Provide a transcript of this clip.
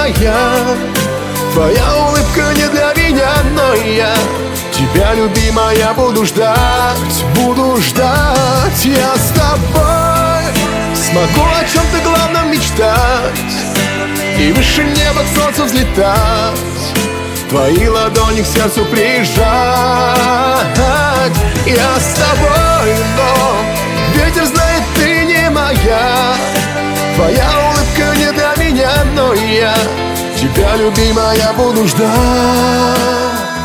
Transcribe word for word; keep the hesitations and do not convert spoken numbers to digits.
любимая. Твоя улыбка не для меня, но я тебя, любимая, буду ждать, буду ждать. Я с тобой смогу о чем-то главном мечтать и выше неба к солнцу взлетать, твои ладони к сердцу прижать. Я с тобой, но ветер знает, ты не моя. Твоя улыбка не для меня, но я тебя, любимая, буду ждать.